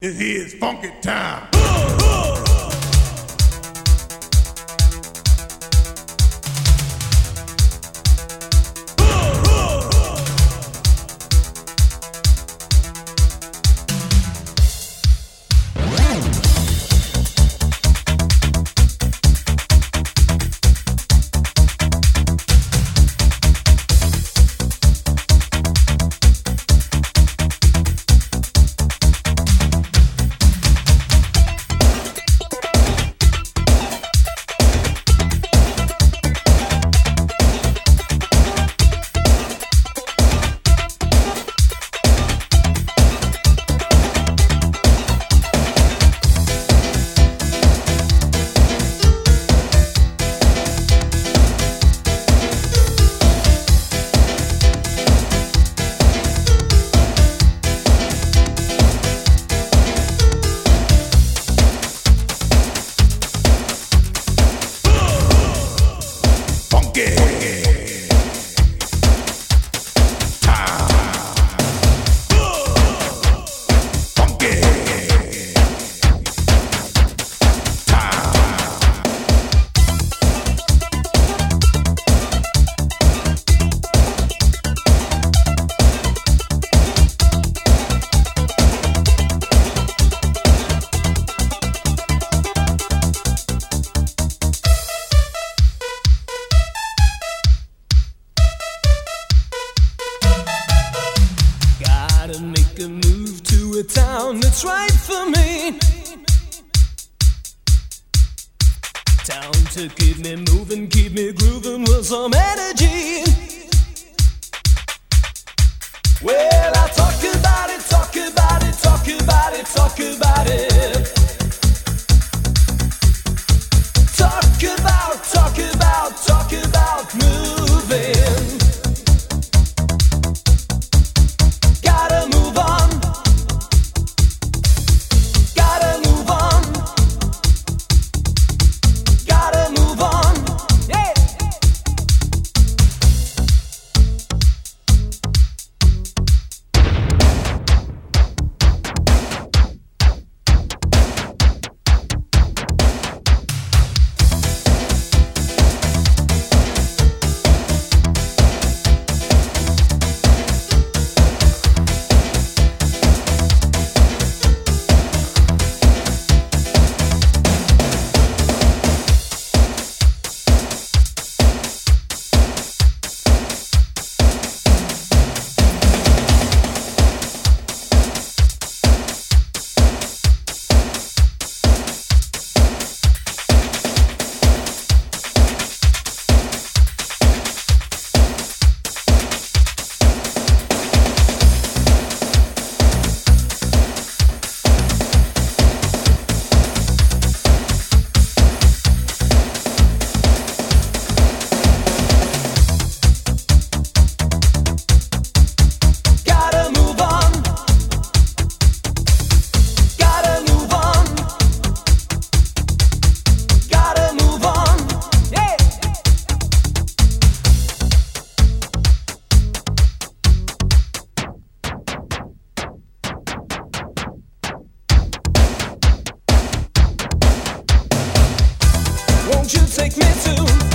This is funky time. Make a move to a town that's right for me. Town to keep me moving, keep me grooving with some energy. Well, I talk about it, talk about it, talk about it, talk about it. Talk about moving. Gotta move on. Gotta move on. Gotta move on. Yeah. Won't you take me to